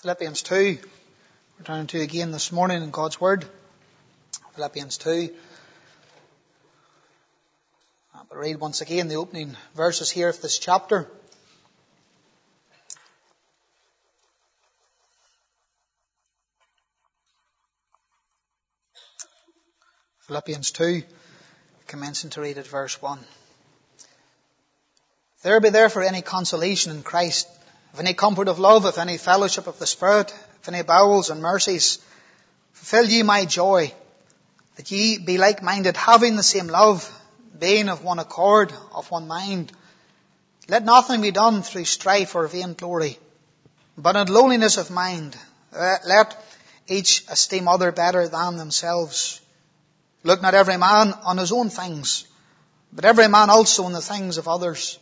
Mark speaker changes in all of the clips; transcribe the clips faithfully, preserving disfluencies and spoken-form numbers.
Speaker 1: Philippians two. We're turning to again this morning in God's Word. Philippians two. I'll read once again the opening verses here of this chapter. Philippians two, commencing to read at verse one. If there be therefore any consolation in Christ, if any comfort of love, if any fellowship of the Spirit, if any bowels and mercies, fulfill ye my joy, that ye be like-minded, having the same love, being of one accord, of one mind. Let nothing be done through strife or vainglory, but in lowliness of mind. Let each esteem other better than themselves. Look not every man on his own things, but every man also on the things of others.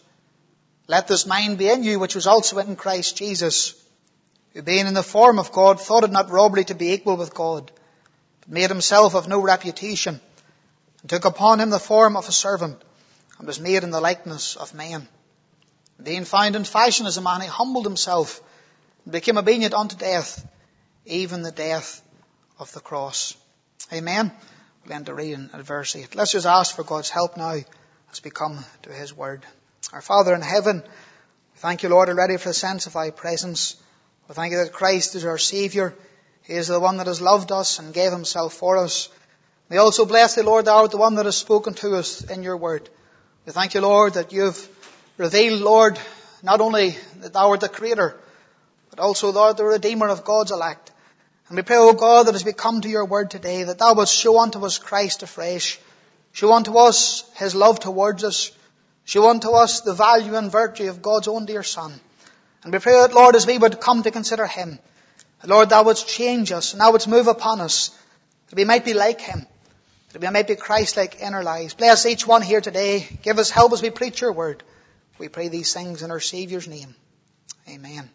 Speaker 1: Let this mind be in you, which was also in Christ Jesus, who being in the form of God, thought it not robbery to be equal with God, but made himself of no reputation, and took upon him the form of a servant, and was made in the likeness of men. Being found in fashion as a man, he humbled himself, and became obedient unto death, even the death of the cross. Amen. We'll end the reading at verse eight. Let's just ask for God's help now as we come to His Word. Our Father in heaven, we thank you, Lord, already for the sense of thy presence. We thank you that Christ is our Saviour. He is the one that has loved us and gave himself for us. We also bless thee, Lord, thou art the one that has spoken to us in your word. We thank you, Lord, that you've revealed, Lord, not only that thou art the Creator, but also, Lord, the Redeemer of God's elect. And we pray, O God, that as we come to your word today, that thou wilt show unto us Christ afresh. Show unto us his love towards us. Show unto us the value and virtue of God's own dear Son. And we pray that, Lord, as we would come to consider him, that, Lord, thou wouldst change us and thou wouldst move upon us, that we might be like him, that we might be Christ-like in our lives. Bless each one here today. Give us help as we preach your word. We pray these things in our Saviour's name. Amen.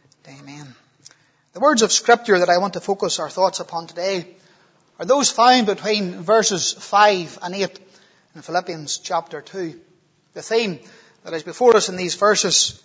Speaker 1: Amen. The words of Scripture that I want to focus our thoughts upon today are those found between verses five and eight in Philippians chapter two. The theme that is before us in these verses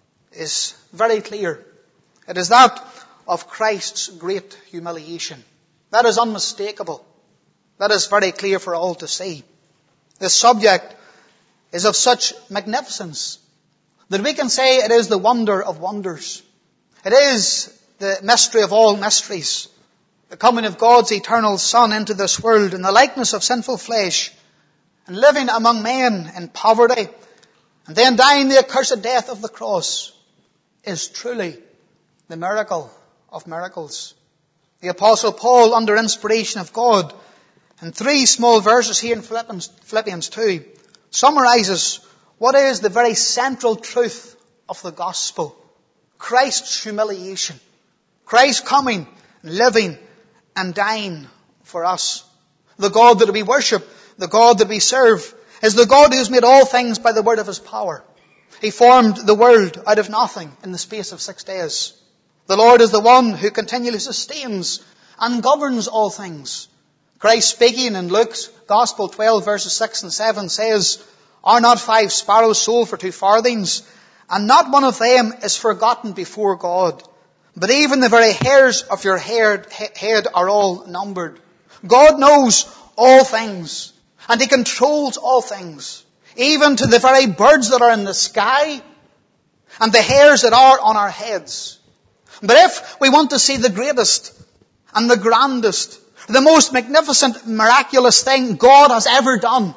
Speaker 1: is very clear. It is that of Christ's great humiliation. That is unmistakable. That is very clear for all to see. This subject is of such magnificence that we can say it is the wonder of wonders. It is the mystery of all mysteries. The coming of God's eternal Son into this world in the likeness of sinful flesh and living among men in poverty and then dying the accursed death of the cross is truly the miracle of miracles. The Apostle Paul, under inspiration of God, in three small verses here in Philippians, Philippians two, summarizes what is the very central truth of the gospel. Christ's humiliation. Christ coming, living and dying for us. The God that we worship, the God that we serve, is the God who has made all things by the word of his power. He formed the world out of nothing in the space of six days. The Lord is the one who continually sustains and governs all things. Christ speaking in Luke's Gospel twelve verses six and seven says, Are not five sparrows sold for two farthings, and not one of them is forgotten before God? But even the very hairs of your head are all numbered. God knows all things, and he controls all things, even to the very birds that are in the sky and the hairs that are on our heads. But if we want to see the greatest and the grandest, the most magnificent, miraculous thing God has ever done,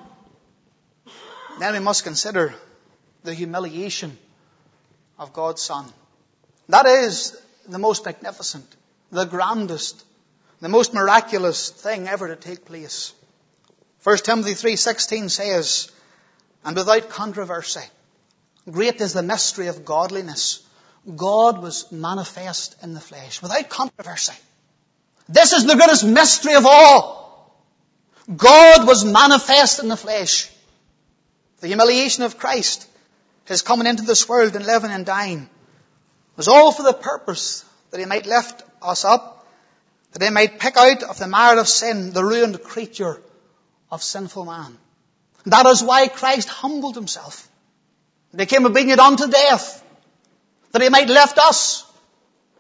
Speaker 1: then we must consider the humiliation of God's Son. That is the most magnificent, the grandest, the most miraculous thing ever to take place. First Timothy three sixteen says, And without controversy, great is the mystery of godliness. God was manifest in the flesh. Without controversy. This is the greatest mystery of all. God was manifest in the flesh. The humiliation of Christ, his coming into this world and living and dying, was all for the purpose that he might lift us up, that he might pick out of the mire of sin the ruined creature of sinful man. That is why Christ humbled himself, became obedient unto death, that he might lift us,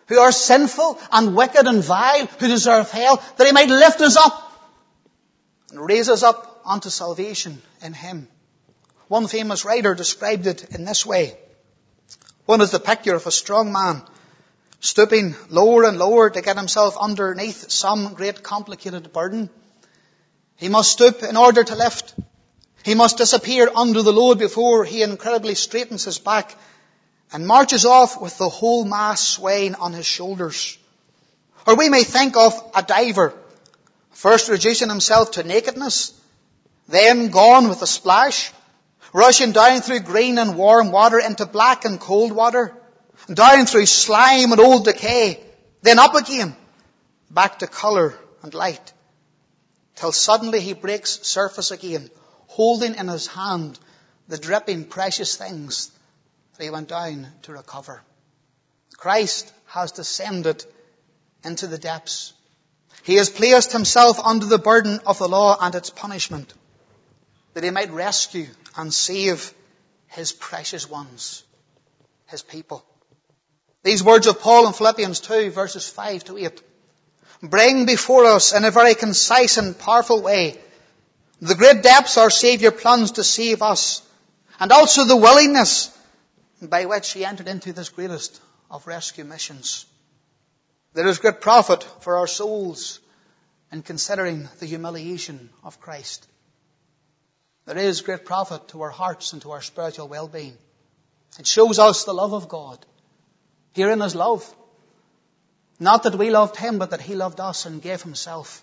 Speaker 1: who are sinful and wicked and vile, who deserve hell, that he might lift us up and raise us up unto salvation in him. One famous writer described it in this way. One is the picture of a strong man stooping lower and lower to get himself underneath some great complicated burden. He must stoop in order to lift. He must disappear under the load before he incredibly straightens his back and marches off with the whole mass swaying on his shoulders. Or we may think of a diver, first reducing himself to nakedness, then gone with a splash, rushing down through green and warm water into black and cold water, down through slime and old decay, then up again, back to colour and light, till suddenly he breaks surface again, holding in his hand the dripping precious things that he went down to recover. Christ has descended into the depths. He has placed himself under the burden of the law and its punishment, that he might rescue and save his precious ones, his people. These words of Paul in Philippians two, verses five to eight, bring before us in a very concise and powerful way the great depths our Saviour plans to save us, and also the willingness by which he entered into this greatest of rescue missions. There is great profit for our souls in considering the humiliation of Christ. There is great profit to our hearts and to our spiritual well-being. It shows us the love of God. Herein is love. Not that we loved him, but that he loved us and gave himself.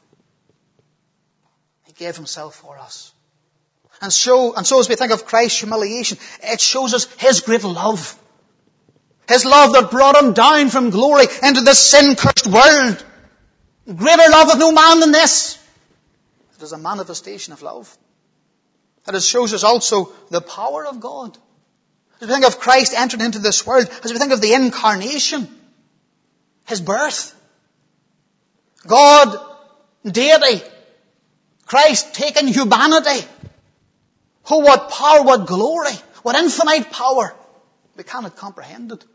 Speaker 1: He gave himself for us. And so, and so as we think of Christ's humiliation, it shows us his great love. His love that brought him down from glory into this sin-cursed world. Greater love of no man than this. It is a manifestation of love. And it shows us also the power of God. As we think of Christ entering into this world, as we think of the incarnation, his birth, God, deity, Christ taking humanity. Oh, what power, what glory, what infinite power. We cannot comprehend it.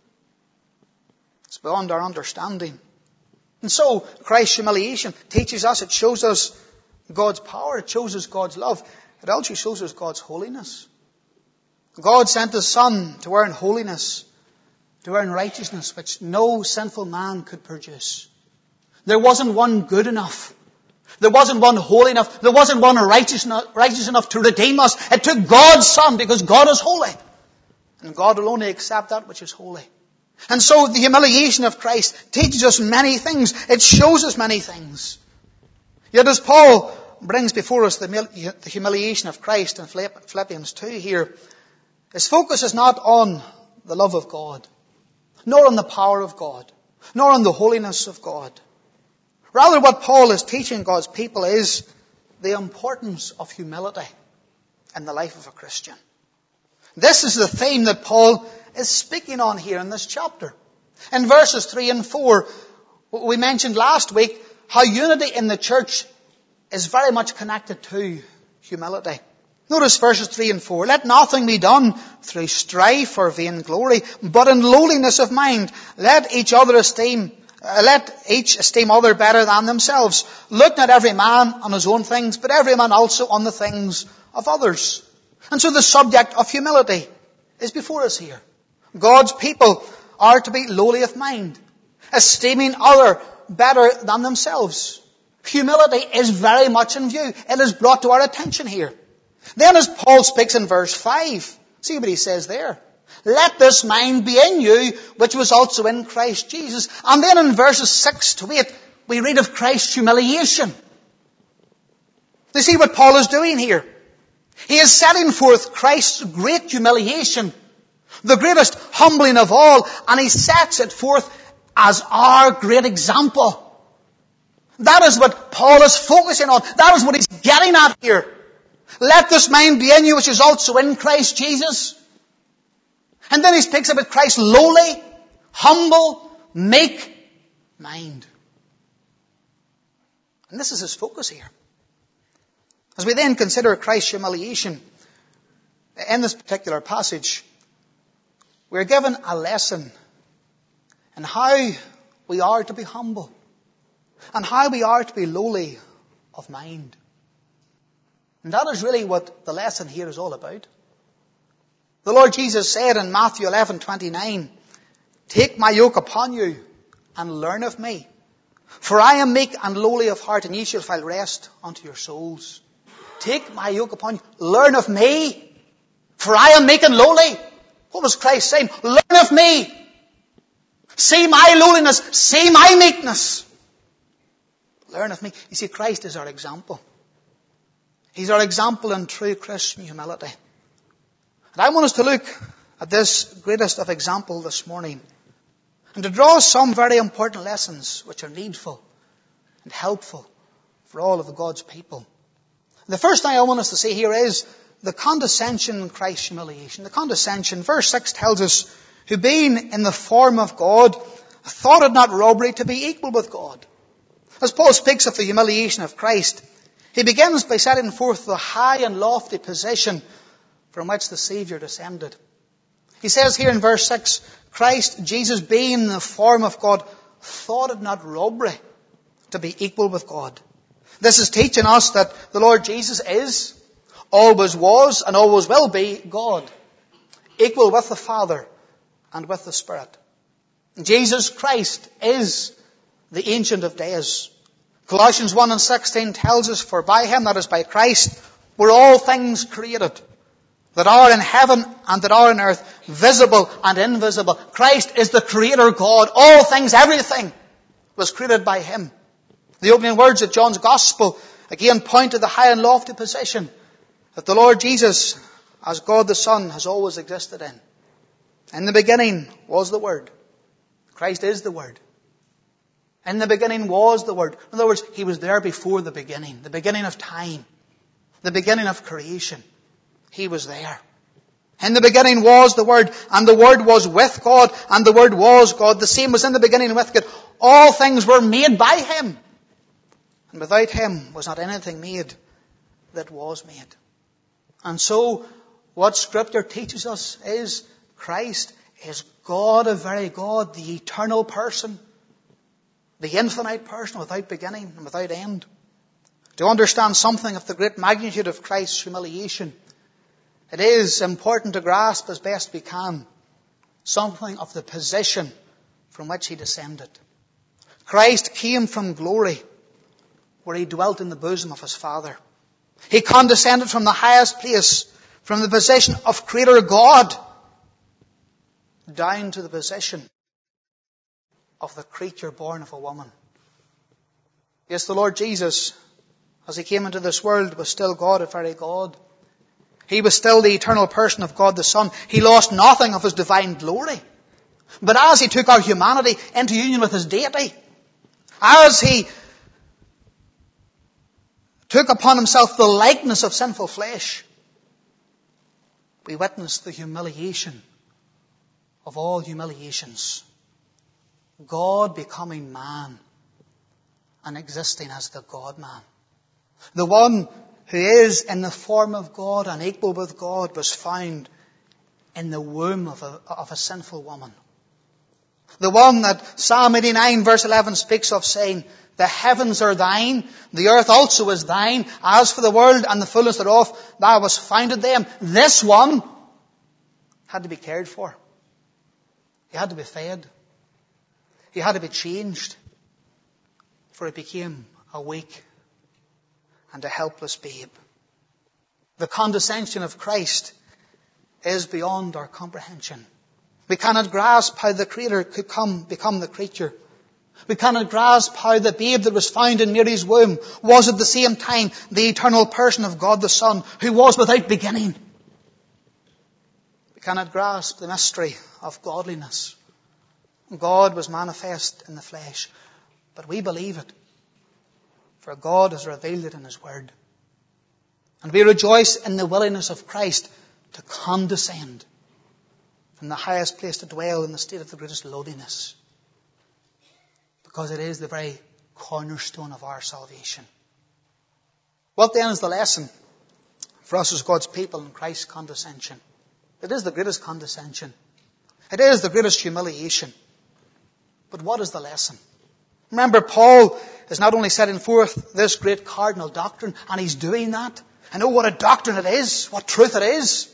Speaker 1: It's beyond our understanding. And so, Christ's humiliation teaches us, it shows us God's power, it shows us God's love. It also shows us God's holiness. God sent his Son to earn holiness, to earn righteousness, which no sinful man could produce. There wasn't one good enough. There wasn't one holy enough. There wasn't one righteous enough, righteous enough to redeem us. It took God's Son because God is holy. And God will only accept that which is holy. And so the humiliation of Christ teaches us many things. It shows us many things. Yet as Paul brings before us the, the humiliation of Christ in Philippians two here, his focus is not on the love of God, nor on the power of God, nor on the holiness of God. Rather, what Paul is teaching God's people is the importance of humility in the life of a Christian. This is the theme that Paul is speaking on here in this chapter. In verses three and four, we mentioned last week how unity in the church is very much connected to humility. Notice verses three and four. Let nothing be done through strife or vainglory, but in lowliness of mind, let each other esteem, uh, let each esteem other better than themselves. Look not every man on his own things, but every man also on the things of others. And so the subject of humility is before us here. God's people are to be lowly of mind, esteeming other better than themselves. Humility is very much in view. It is brought to our attention here. Then as Paul speaks in verse five, see what he says there. Let this mind be in you, which was also in Christ Jesus. And then in verses six to eight, we read of Christ's humiliation. You see what Paul is doing here? He is setting forth Christ's great humiliation, the greatest humbling of all, and he sets it forth as our great example. That is what Paul is focusing on. That is what he's getting at here. Let this mind be in you, which is also in Christ Jesus. And then he speaks about Christ's lowly, humble, meek mind. And this is his focus here. As we then consider Christ's humiliation in this particular passage, we're given a lesson in how we are to be humble, and how we are to be lowly of mind. And that is really what the lesson here is all about. The Lord Jesus said in Matthew eleven twenty-nine, "Take my yoke upon you and learn of me. For I am meek and lowly of heart, and ye shall find rest unto your souls." Take my yoke upon you. Learn of me. For I am meek and lowly. What was Christ saying? Learn of me. See my lowliness. See my meekness. Learn of me. You see, Christ is our example. He's our example in true Christian humility. And I want us to look at this greatest of example this morning, and to draw some very important lessons which are needful and helpful for all of God's people. The first thing I want us to see here is the condescension in Christ's humiliation. The condescension, verse six tells us, "Who being in the form of God, thought it not robbery to be equal with God." As Paul speaks of the humiliation of Christ, he begins by setting forth the high and lofty position from which the Saviour descended. He says here in verse six, Christ Jesus being in the form of God, thought it not robbery to be equal with God. This is teaching us that the Lord Jesus is, always was, and always will be God, equal with the Father and with the Spirit. Jesus Christ is the Ancient of Days. Colossians one and sixteen tells us, "For by him," that is by Christ, "were all things created, that are in heaven and that are on earth, visible and invisible." Christ is the Creator God. All things, everything was created by him. The opening words of John's Gospel again point to the high and lofty position that the Lord Jesus, as God the Son, has always existed in. In the beginning was the Word. Christ is the Word. In the beginning was the Word. In other words, he was there before the beginning, the beginning of time, the beginning of creation. He was there. In the beginning was the Word, and the Word was with God, and the Word was God. The same was in the beginning with God. All things were made by him, and without him was not anything made that was made. And so, what Scripture teaches us is Christ is God, a very God, the eternal person, the infinite person without beginning and without end. To understand something of the great magnitude of Christ's humiliation, it is important to grasp as best we can something of the position from which he descended. Christ came from glory, where he dwelt in the bosom of his Father. He condescended from the highest place, from the position of Creator God, down to the position of the creature born of a woman. Yes, the Lord Jesus, as he came into this world, was still God, a very God. He was still the eternal person of God the Son. He lost nothing of his divine glory. But as he took our humanity into union with his deity, as he took upon himself the likeness of sinful flesh, we witnessed the humiliation of all humiliations. God becoming man and existing as the God-man. The one who is in the form of God and equal with God was found in the womb of a, of a sinful woman. The one that Psalm eighty-nine verse eleven speaks of, saying, "The heavens are thine, the earth also is thine. As for the world and the fullness thereof, thou hast founded them." This one had to be cared for. He had to be fed. He had to be changed, for he became a weak and a helpless babe. The condescension of Christ is beyond our comprehension. We cannot grasp how the Creator could come, become the creature. We cannot grasp how the babe that was found in Mary's womb was at the same time the eternal person of God the Son, who was without beginning. We cannot grasp the mystery of godliness. God was manifest in the flesh, but we believe it, for God has revealed it in his word. And we rejoice in the willingness of Christ to condescend from the highest place to dwell in the state of the greatest lowliness, because it is the very cornerstone of our salvation. What then is the lesson for us as God's people in Christ's condescension? It is the greatest condescension. It is the greatest humiliation. But what is the lesson? Remember, Paul is not only setting forth this great cardinal doctrine, and he's doing that. I know what a doctrine it is, what truth it is.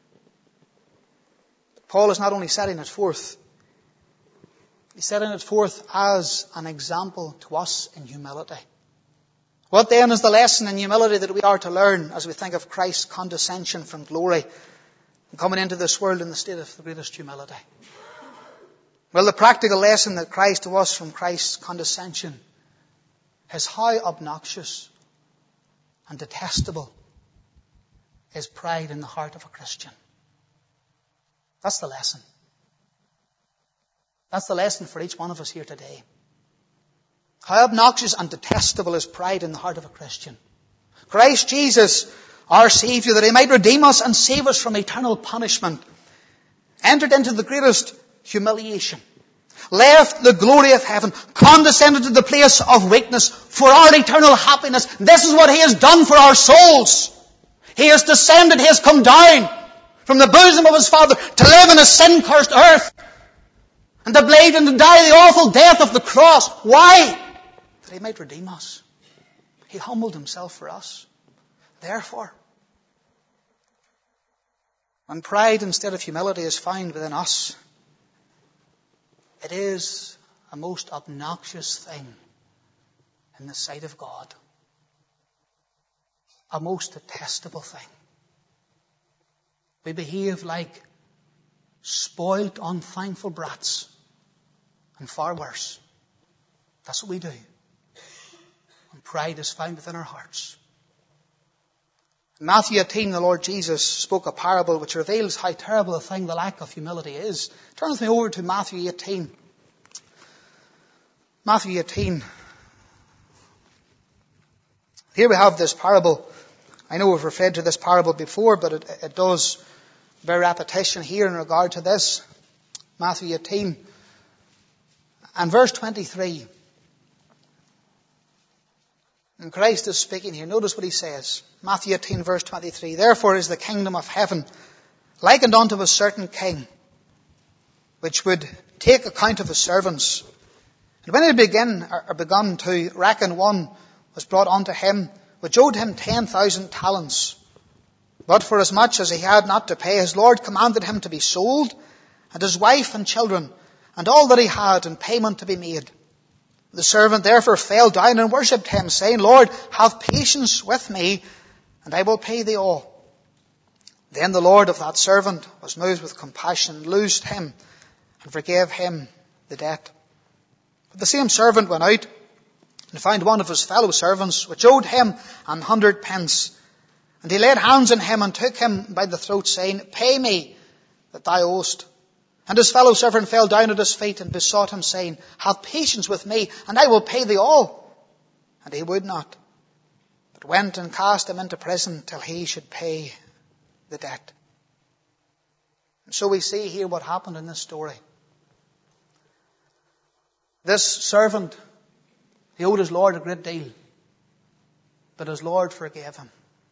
Speaker 1: Paul is not only setting it forth, he's setting it forth as an example to us in humility. What then is the lesson in humility that we are to learn as we think of Christ's condescension from glory and coming into this world in the state of the greatest humility? Well, the practical lesson that Christ to us from Christ's condescension is how obnoxious and detestable is pride in the heart of a Christian. That's the lesson. That's the lesson for each one of us here today. How obnoxious and detestable is pride in the heart of a Christian. Christ Jesus, our Saviour, that He might redeem us and save us from eternal punishment, entered into the greatest humiliation, left the glory of heaven, condescended to the place of weakness for our eternal happiness. This is what He has done for our souls. He has descended, He has come down from the bosom of His Father to live in a sin-cursed earth and to bleed and to die the awful death of the cross. Why? That He might redeem us. He humbled Himself for us. Therefore, when pride instead of humility is found within us, it is a most obnoxious thing in the sight of God. A most detestable thing. We behave like spoilt, unthankful brats. And far worse. That's what we do. When pride is found within our hearts. In Matthew eighteen, the Lord Jesus spoke a parable which reveals how terrible a thing the lack of humility is. Turn with me over to Matthew eighteen. Matthew eighteen. Here we have this parable. I know we've referred to this parable before, but it, it does bear repetition here in regard to this. Matthew eighteen and verse twenty-three. And Christ is speaking here. Notice what He says. Matthew eighteen verse twenty-three. Therefore is the kingdom of heaven likened unto a certain king, which would take account of his servants. And when he began, or begun to reckon, one was brought unto him, which owed him ten thousand talents. But for as much as he had not to pay, his Lord commanded him to be sold, and his wife and children, and all that he had, in payment to be made. The servant therefore fell down and worshipped him, saying, Lord, have patience with me, and I will pay thee all. Then the Lord of that servant was moved with compassion, loosed him, and forgave him the debt. But the same servant went out and found one of his fellow servants, which owed him an hundred pence. And he laid hands on him and took him by the throat, saying, Pay me that thou owest. And his fellow servant fell down at his feet and besought him, saying, Have patience with me, and I will pay thee all. And he would not, but went and cast him into prison till he should pay the debt. And so we see here what happened in this story. This servant, he owed his Lord a great deal, but his Lord forgave him.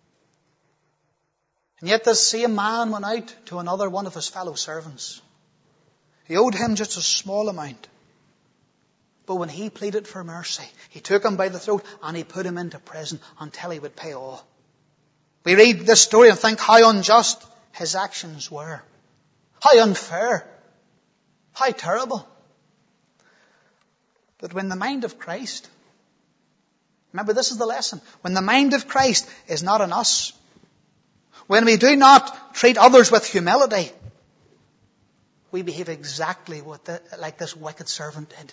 Speaker 1: And yet this same man went out to another one of his fellow servants. He owed him just a small amount. But when he pleaded for mercy, he took him by the throat and he put him into prison until he would pay all. We read this story and think how unjust his actions were. How unfair. How terrible. But when the mind of Christ, remember this is the lesson, when the mind of Christ is not in us, when we do not treat others with humility, we behave exactly what the, like this wicked servant did.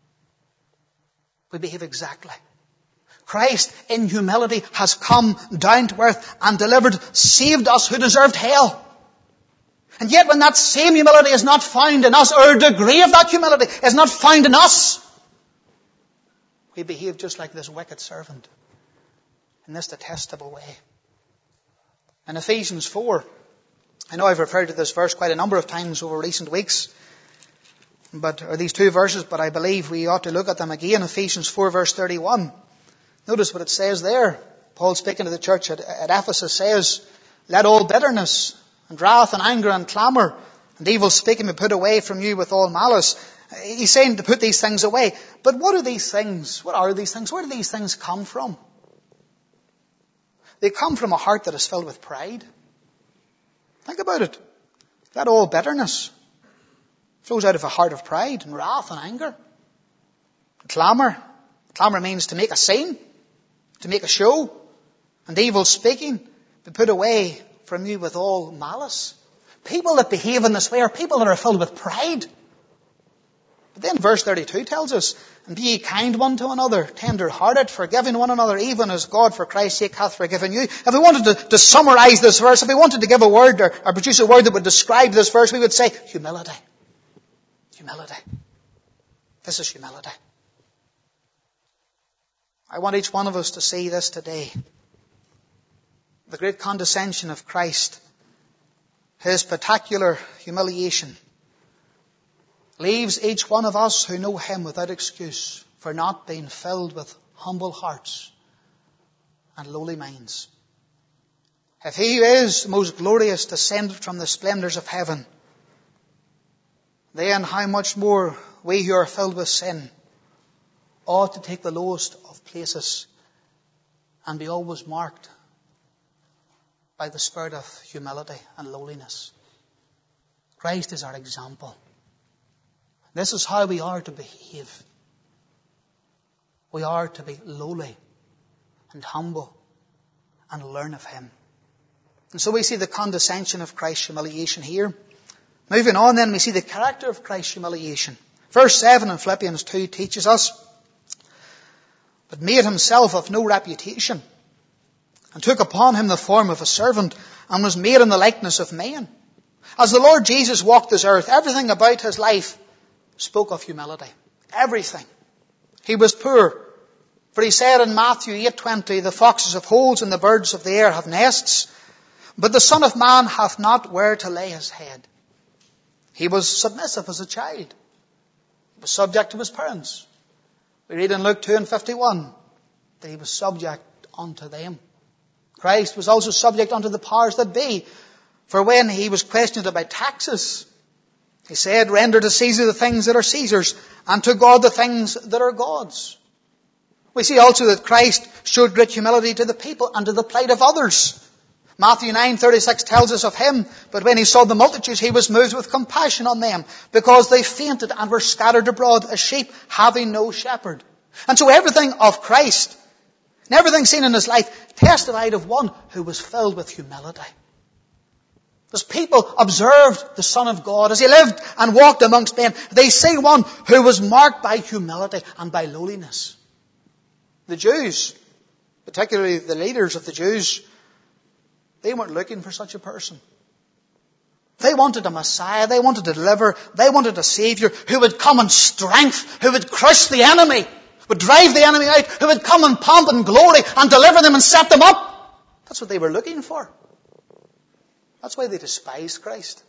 Speaker 1: We behave exactly. Christ in humility has come down to earth and delivered, saved us who deserved hell. And yet when that same humility is not found in us, or a degree of that humility is not found in us, we behave just like this wicked servant in this detestable way. In Ephesians four, I know I've referred to this verse quite a number of times over recent weeks, but or these two verses, but I believe we ought to look at them again. Ephesians four verse thirty-one. Notice what it says there. Paul, speaking to the church at, at Ephesus, says, Let all bitterness and wrath and anger and clamour and evil speaking be put away from you with all malice. He's saying to put these things away. But what are these things? What are these things? Where do these things come from? They come from a heart that is filled with pride. Think about it. That all bitterness flows out of a heart of pride and wrath and anger. Clamour. Clamour means to make a scene, to make a show, and evil speaking, to put away from you with all malice. People that behave in this way are people that are filled with pride. But then verse thirty-two tells us, and be ye kind one to another, tender-hearted, forgiving one another, even as God for Christ's sake hath forgiven you. If we wanted to, to summarize this verse, if we wanted to give a word or, or produce a word that would describe this verse, we would say humility. Humility. This is humility. I want each one of us to see this today. The great condescension of Christ, His spectacular humiliation, leaves each one of us who know Him without excuse for not being filled with humble hearts and lowly minds. If He who is the most glorious descended from the splendours of heaven, then how much more we who are filled with sin ought to take the lowest of places and be always marked by the spirit of humility and lowliness. Christ is our example. This is how we are to behave. We are to be lowly and humble and learn of Him. And so we see the condescension of Christ's humiliation here. Moving on then, we see the character of Christ's humiliation. Verse seven in Philippians two teaches us, but made Himself of no reputation, and took upon Him the form of a servant, and was made in the likeness of men. As the Lord Jesus walked this earth, everything about His life spoke of humility. Everything. He was poor. For He said in Matthew eight twenty, the foxes have holes and the birds of the air have nests, but the Son of Man hath not where to lay His head. He was submissive as a child. He was subject to His parents. We read in Luke two and fifty-one that He was subject unto them. Christ was also subject unto the powers that be. For when He was questioned about taxes, He said, render to Caesar the things that are Caesar's, and to God the things that are God's. We see also that Christ showed great humility to the people and to the plight of others. Matthew nine thirty-six tells us of Him, but when He saw the multitudes, He was moved with compassion on them, because they fainted and were scattered abroad as sheep having no shepherd. And so everything of Christ, and everything seen in His life, testified of one who was filled with humility. As people observed the Son of God, as He lived and walked amongst men, they see one who was marked by humility and by lowliness. The Jews, particularly the leaders of the Jews, they weren't looking for such a person. They wanted a Messiah, they wanted a deliverer, they wanted a Saviour who would come in strength, who would crush the enemy, would drive the enemy out, who would come in pomp and glory and deliver them and set them up. That's what they were looking for. That's why they despised Christ.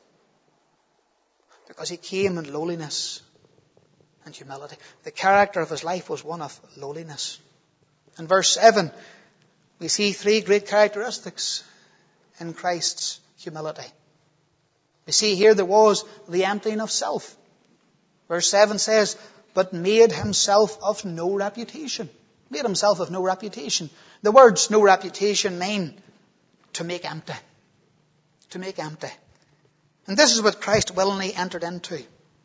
Speaker 1: Because He came in lowliness and humility. The character of His life was one of lowliness. In verse seven, we see three great characteristics in Christ's humility. We see here there was the emptying of self. Verse seven says, but made Himself of no reputation. Made Himself of no reputation. The words no reputation mean to make empty. To make empty. And this is what Christ willingly entered into.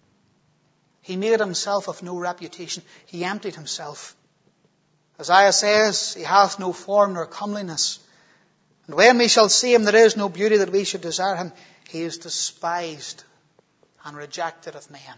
Speaker 1: He made Himself of no reputation. He emptied Himself. Isaiah says, He hath no form nor comeliness. And when we shall see Him, there is no beauty that we should desire Him. He is despised and rejected of men.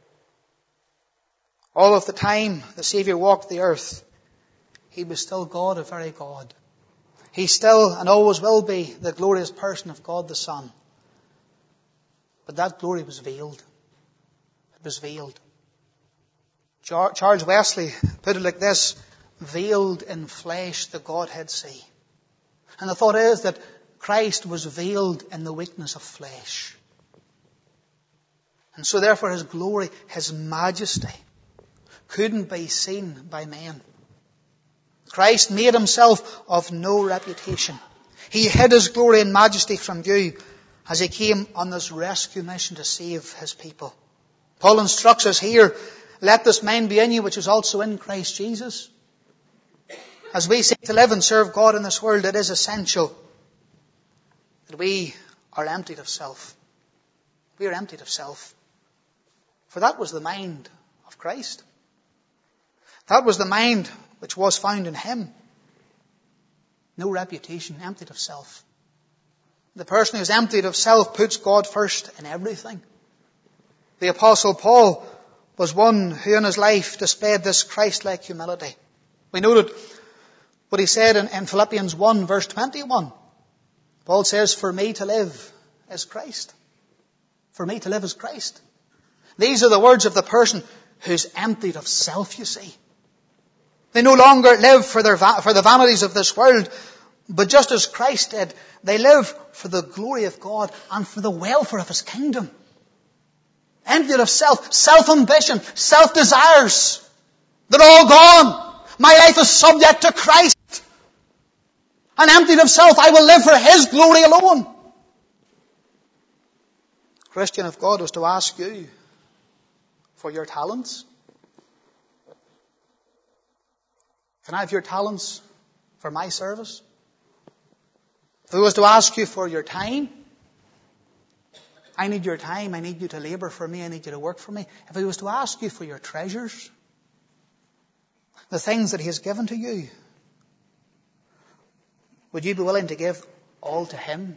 Speaker 1: All of the time the Saviour walked the earth, He was still God, a very God. He still and always will be the glorious person of God the Son. But that glory was veiled. It was veiled. Charles Wesley put it like this, veiled in flesh the Godhead see. And the thought is that Christ was veiled in the weakness of flesh. And so therefore His glory, His majesty, couldn't be seen by men. Christ made Himself of no reputation. He hid His glory and majesty from view as He came on this rescue mission to save His people. Paul instructs us here, let this mind be in you which is also in Christ Jesus. As we seek to live and serve God in this world, it is essential that we are emptied of self. We are emptied of self. For that was the mind of Christ. That was the mind which was found in Him. No reputation, emptied of self. The person who is emptied of self puts God first in everything. The Apostle Paul was one who in his life displayed this Christ-like humility. We noted what he said in, in Philippians one verse twenty-one. Paul says, for me to live is Christ. For me to live is Christ. These are the words of the person who's emptied of self, you see. They no longer live for their va- for the vanities of this world, but just as Christ did, they live for the glory of God and for the welfare of His kingdom. Emptied of self, self-ambition, self-desires. They're all gone. My life is subject to Christ. And emptied of self, I will live for His glory alone. Christian, if God was to ask you for your talents, can I have your talents for my service? If He was to ask you for your time, I need your time, I need you to labour for me, I need you to work for me. If He was to ask you for your treasures, the things that He has given to you, would you be willing to give all to Him?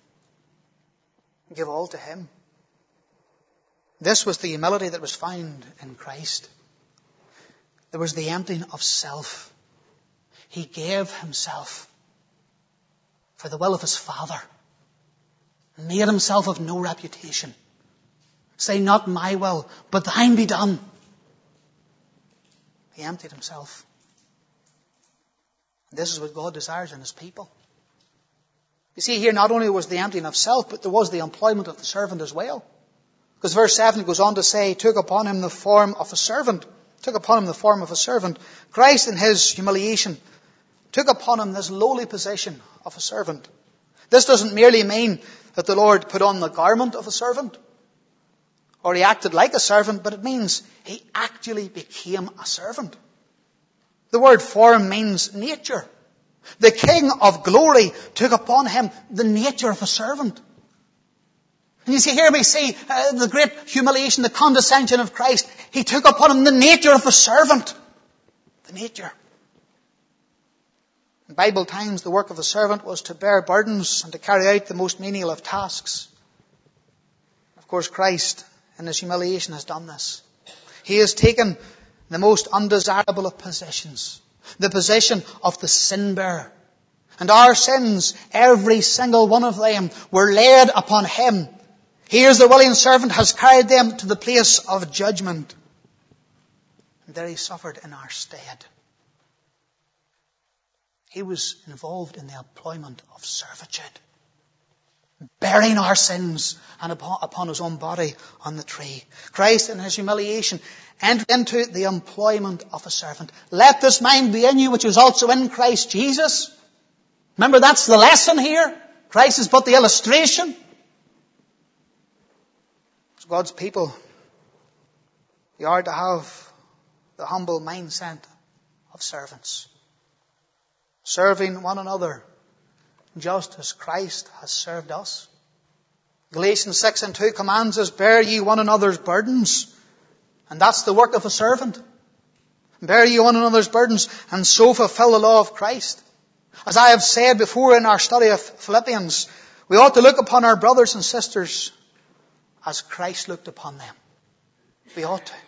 Speaker 1: Give all to Him. This was the humility that was found in Christ. There was the emptying of self. He gave Himself for the will of His Father. Made Himself of no reputation. Say, not my will, but thine be done. He emptied Himself. This is what God desires in His people. You see, here not only was the emptying of self, but there was the employment of the servant as well. Because verse seven goes on to say, took upon Him the form of a servant. Took upon Him the form of a servant. Christ in His humiliation took upon Him this lowly position of a servant. This doesn't merely mean that the Lord put on the garment of a servant, or He acted like a servant, but it means He actually became a servant. The word form means nature. The King of glory took upon Him the nature of a servant. And you see, here we see uh, the great humiliation, the condescension of Christ. He took upon Him the nature of a servant. The nature. In Bible times, the work of a servant was to bear burdens and to carry out the most menial of tasks. Of course, Christ, in His humiliation, has done this. He has taken the most undesirable of positions, the position of the sin bearer. And our sins, every single one of them, were laid upon Him. He, as the willing servant, has carried them to the place of judgment. And there He suffered in our stead. He was involved in the employment of servitude, bearing our sins and upon, upon His own body on the tree. Christ in His humiliation entered into the employment of a servant. Let this mind be in you which was also in Christ Jesus. Remember, that's the lesson here. Christ is but the illustration. As God's people, we are to have the humble mindset of servants, serving one another just as Christ has served us. Galatians six and two commands us, bear ye one another's burdens. And that's the work of a servant. Bear ye one another's burdens and so fulfill the law of Christ. As I have said before in our study of Philippians, we ought to look upon our brothers and sisters as Christ looked upon them. We ought to.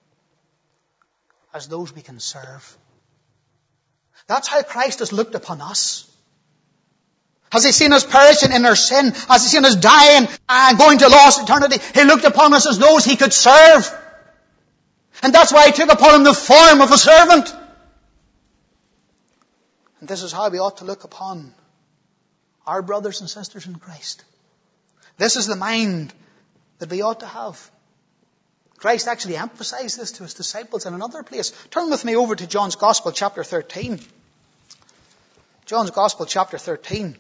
Speaker 1: As those we can serve. That's how Christ has looked upon us. Has He seen us perishing in our sin? Has He seen us dying and going to lost eternity? He looked upon us as those He could serve. And that's why He took upon Him the form of a servant. And this is how we ought to look upon our brothers and sisters in Christ. This is the mind that we ought to have. Christ actually emphasized this to His disciples in another place. Turn with me over to John's Gospel, chapter thirteen. John's Gospel, chapter thirteen.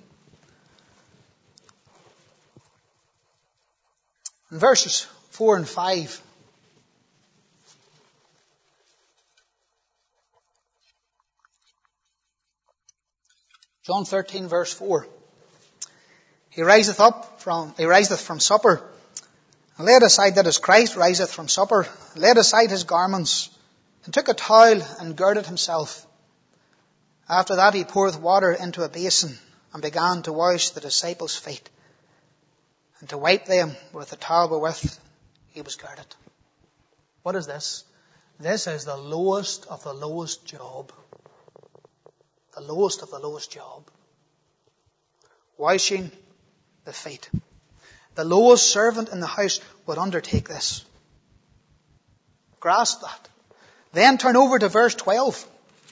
Speaker 1: In verses four and five. John thirteen verse four. He riseth up from, he riseth from supper, and laid aside, that is Christ riseth from supper, laid aside his garments, and took a towel and girded himself. After that he poureth water into a basin, and began to wash the disciples' feet, and to wipe them with the towel wherewith he was girded. What is this? This is the lowest of the lowest job. The lowest of the lowest job. Washing the feet. The lowest servant in the house would undertake this. Grasp that. Then turn over to verse twelve.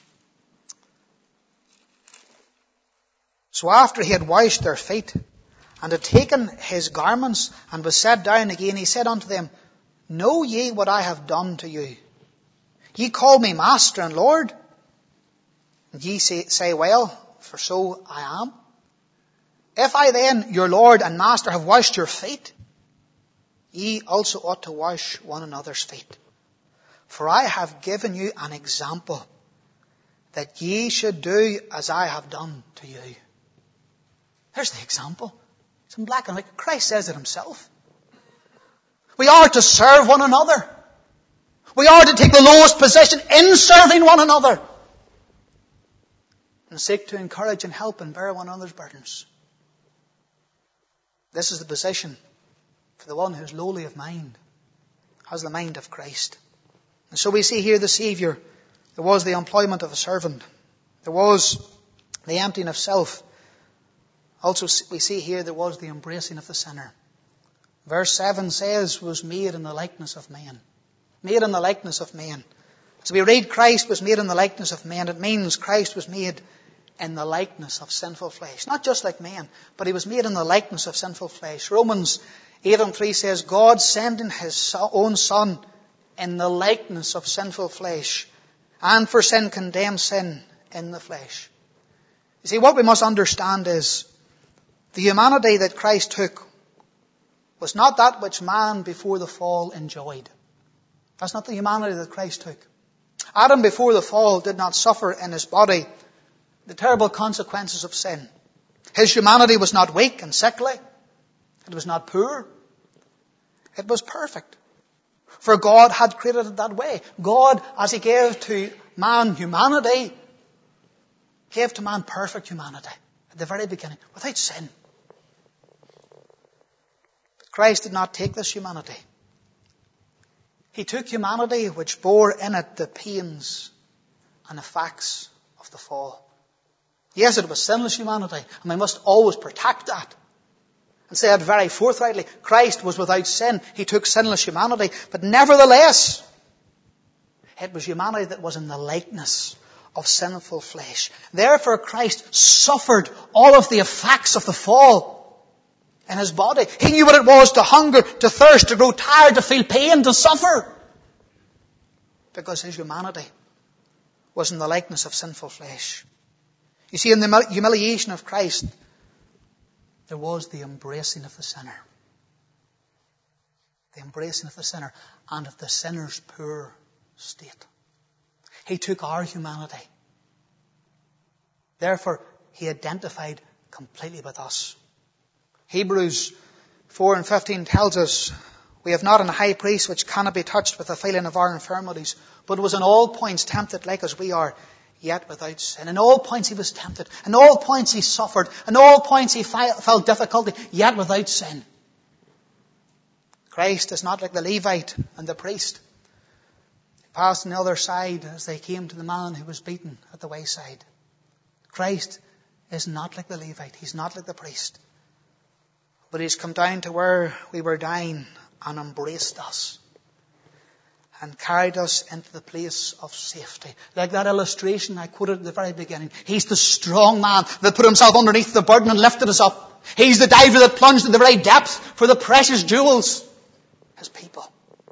Speaker 1: So after he had washed their feet, and had taken his garments, and was sat down again, he said unto them, Know ye what I have done to you? Ye call me Master and Lord, and ye say, say, Well, for so I am. If I then, your Lord and Master, have washed your feet, ye also ought to wash one another's feet. For I have given you an example, that ye should do as I have done to you. There's the example. It's in black and white. Christ says it himself. We are to serve one another. We are to take the lowest position in serving one another, and seek to encourage and help and bear one another's burdens. This is the position for the one who is lowly of mind, has the mind of Christ. And so we see here the Saviour. There was the employment of a servant. There was the emptying of self. Also we see here there was the embracing of the sinner. Verse seven says, was made in the likeness of man. Made in the likeness of man. As we read Christ was made in the likeness of man, it means Christ was made in the likeness of sinful flesh. Not just like man, but he was made in the likeness of sinful flesh. Romans eight and three says, God sending his own Son in the likeness of sinful flesh, and for sin condemned sin in the flesh. You see, what we must understand is the humanity that Christ took was not that which man before the fall enjoyed. That's not the humanity that Christ took. Adam before the fall did not suffer in his body the terrible consequences of sin. His humanity was not weak and sickly. It was not poor. It was perfect. For God had created it that way. God, as he gave to man humanity, gave to man perfect humanity at the very beginning, without sin. But Christ did not take this humanity. He took humanity which bore in it the pains and effects of the fall. Yes, it was sinless humanity, and we must always protect that and say it very forthrightly. Christ was without sin. He took sinless humanity, but nevertheless, it was humanity that was in the likeness of sinful flesh. Therefore, Christ suffered all of the effects of the fall in his body. He knew what it was to hunger, to thirst, to grow tired, to feel pain, to suffer. Because his humanity was in the likeness of sinful flesh. You see, in the humiliation of Christ, there was the embracing of the sinner. The embracing of the sinner and of the sinner's poor state. He took our humanity. Therefore, he identified completely with us. Hebrews four and fifteen tells us, we have not an high priest which cannot be touched with the feeling of our infirmities, but was in all points tempted like as we are, yet without sin. In all points he was tempted. In all points he suffered. In all points he felt difficulty, yet without sin. Christ is not like the Levite and the priest. They passed on the other side as they came to the man who was beaten at the wayside. Christ is not like the Levite. He's not like the priest. But he's come down to where we were dying and embraced us and carried us into the place of safety. Like that illustration I quoted at the very beginning. He's the strong man that put himself underneath the burden and lifted us up. He's the diver that plunged in the very depth for the precious jewels, his people.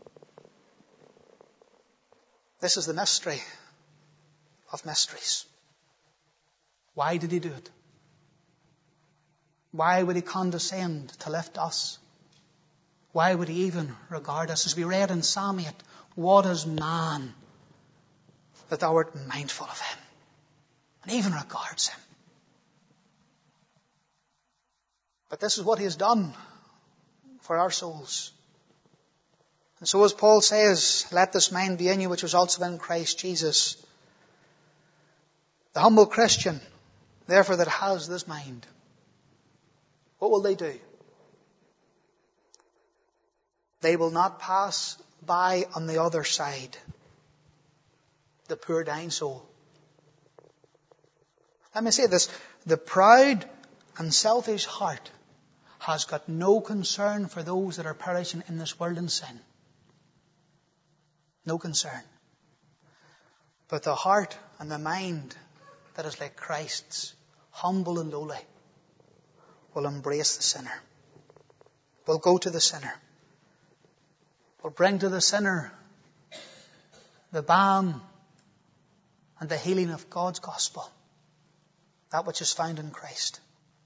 Speaker 1: This is the mystery of mysteries. Why did he do it? Why would he condescend to lift us? Why would he even regard us? As we read in Psalm eight, what is man that thou art mindful of him and even regards him? But this is what he has done for our souls. And so as Paul says, let this mind be in you which was also in Christ Jesus. The humble Christian, therefore, that has this mind, what will they do? They will not pass by on the other side the poor dying soul. Let me say this. The proud and selfish heart has got no concern for those that are perishing in this world in sin. No concern. But the heart and the mind that is like Christ's, humble and lowly, will embrace the sinner. Will go to the sinner. Will bring to the sinner the balm and the healing of God's gospel. That which is found in Christ.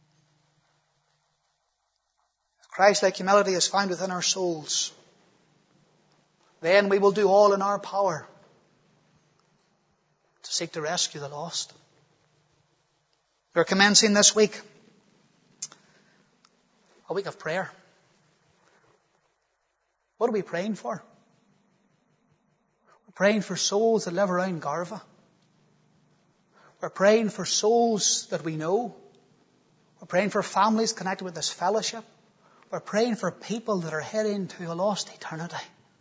Speaker 1: If Christ-like humility is found within our souls, then we will do all in our power to seek to rescue the lost. We're commencing this week a week of prayer. What are we praying for? We're praying for souls that live around Garva. We're praying for souls that we know. We're praying for families connected with this fellowship. We're praying for people that are heading to a lost eternity.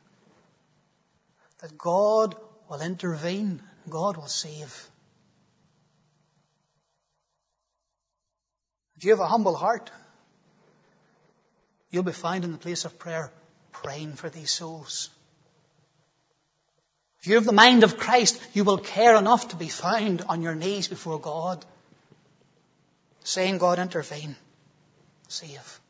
Speaker 1: That God will intervene. God will save. If you have a humble heart, you'll be found in the place of prayer praying for these souls. If you have the mind of Christ, you will care enough to be found on your knees before God, saying, God, intervene, save.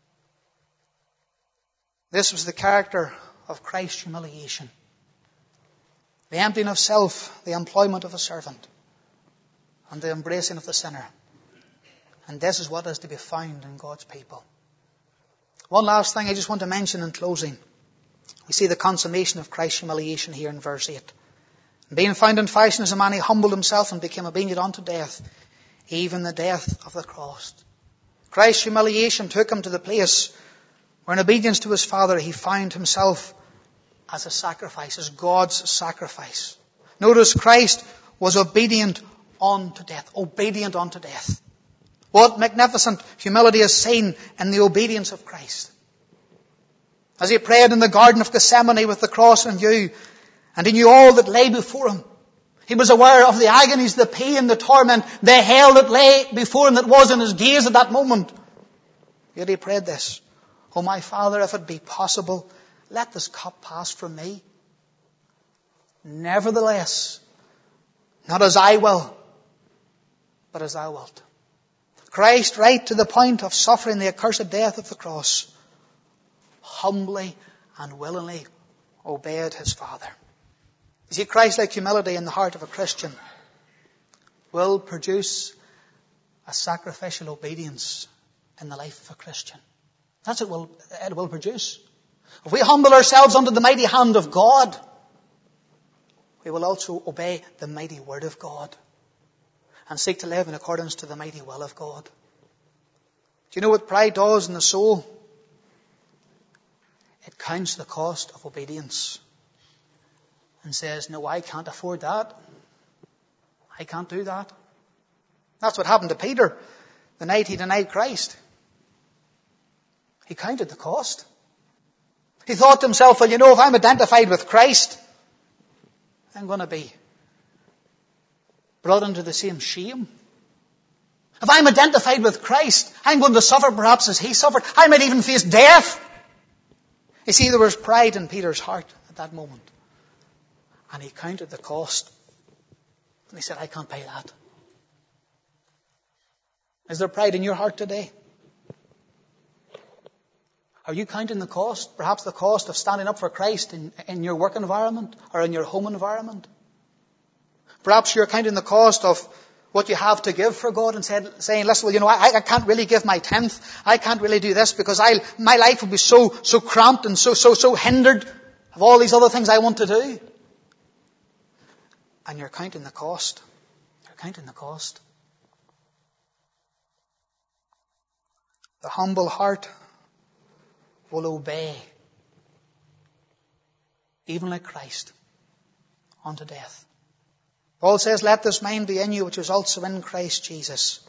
Speaker 1: This was the character of Christ's humiliation. The emptying of self, the employment of a servant, and the embracing of the sinner. And this is what is to be found in God's people. One last thing I just want to mention in closing. We see the consummation of Christ's humiliation here in verse eight. Being found in fashion as a man, he humbled himself and became obedient unto death, even the death of the cross. Christ's humiliation took him to the place where in obedience to his Father he found himself as a sacrifice, as God's sacrifice. Notice Christ was obedient unto death. Obedient unto death. What magnificent humility is seen in the obedience of Christ. As he prayed in the Garden of Gethsemane with the cross in view, and he knew all that lay before him. He was aware of the agonies, the pain, the torment, the hell that lay before him that was in his gaze at that moment. Yet he prayed this, O my Father, if it be possible, let this cup pass from me. Nevertheless, not as I will, but as thou wilt. Christ, right to the point of suffering the accursed death of the cross, humbly and willingly obeyed his Father. You see, Christ-like humility in the heart of a Christian will produce a sacrificial obedience in the life of a Christian. That's what it will, it will produce. If we humble ourselves under the mighty hand of God, we will also obey the mighty word of God and seek to live in accordance to the mighty will of God. Do you know what pride does in the soul? It counts the cost of obedience and says, no, I can't afford that. I can't do that. That's what happened to Peter the night he denied Christ. He counted the cost. He thought to himself, well, you know, if I'm identified with Christ, I'm going to be brought into the same shame. If I'm identified with Christ, I'm going to suffer perhaps as he suffered. I might even face death. You see, there was pride in Peter's heart at that moment. And he counted the cost. And he said, I can't pay that. Is there pride in your heart today? Are you counting the cost? Perhaps the cost of standing up for Christ in, in your work environment or in your home environment? Perhaps you're counting the cost of what you have to give for God and said, saying, listen, well, you know, I, I can't really give my tenth. I can't really do this because I'll, my life will be so, so cramped and so, so, so hindered of all these other things I want to do. And you're counting the cost. You're counting the cost. The humble heart will obey, even like Christ, unto death. Paul says, let this mind be in you, which was also in Christ Jesus.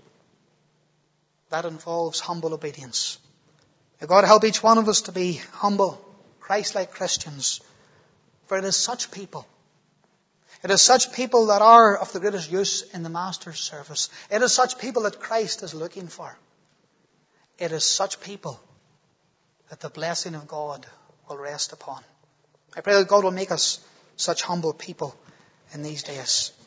Speaker 1: That involves humble obedience. May God help each one of us to be humble, Christ-like Christians. For it is such people, it is such people that are of the greatest use in the Master's service. It is such people that Christ is looking for. It is such people that the blessing of God will rest upon. I pray that God will make us such humble people in these days.